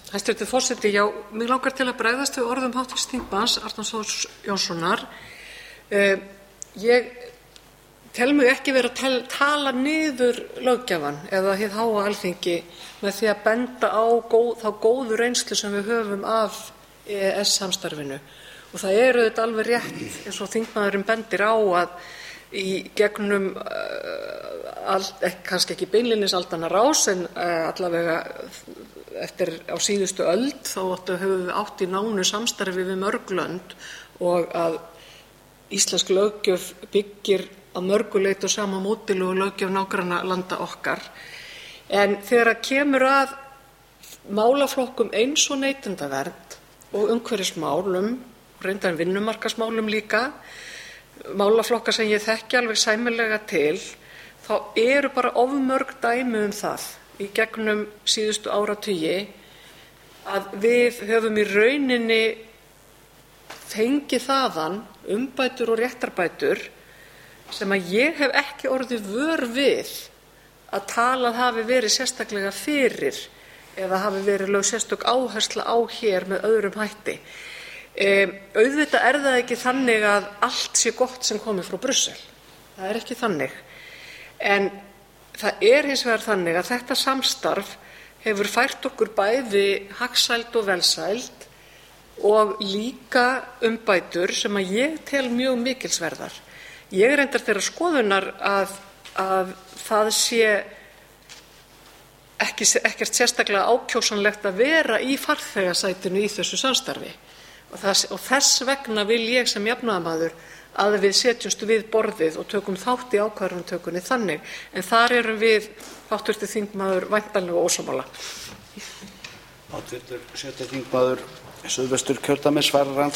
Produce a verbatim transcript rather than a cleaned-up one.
Hæstvirtur forseti, já, mig langar til að bregðast við orðum háttvirts þingmanns Arnars Þórs Jónssonar. Uh, ég tel mig ekki vera að tel, tala niður löggjafann eða hið háa Alþingi með því að benda á góð, þá góðu reynslu sem við höfum af E E S-samstarfinu. Og það er auðvitað alveg rétt, eins og þingmaðurinn bendir á, að í gegnum uh, all, kannski ekki beinlínis aldanna rás en uh, allavega eftir á síðustu öld þá höfum við átt í nánu samstarfi við mörg lönd og að íslensk löggjöf byggir að mörgu leyti á sama módeli og löggjöf nágrannalanda okkar. En þegar að kemur að málaflokkum eins og neytendavernd og umhverfismálum, reyndar vinnumarkaðsmálum líka, málaflokka sem ég þekki alveg sæmilega til, þá eru bara of mörg dæmi um það í gegnum síðustu áratugi að við höfum í rauninni fengið þaðan umbætur og réttarbætur sem að ég hef ekki orðið vör við að talað hafi verið sérstaklega fyrir eða hafi verið lögð sérstök áhersla á hér með öðrum hætti. Um, auðvitað er það ekki þannig að allt sé gott sem komi frá Brussel. Það er ekki þannig. En það er hins vegar þannig að þetta samstarf hefur fært okkur bæði hagsæld og velsæld og líka umbætur sem að ég tel mjög mikilsverðar. Ég er reyndar þeirrar skoðunar að, að það sé ekki, ekkert sérstaklega ákjósanlegt að vera í farþegasætinu í þessu samstarfi. Og, það, og þess vegna vil ég sem jafnaðarmaður að við setjumst við borðið og tökum þátt í ákvarðanatökunni þannig. En þar erum við, háttvirtur þingmaður, væntanlega ósammála. Háttvirtur sjötti þingmaður Suðvesturkjördæmis svarar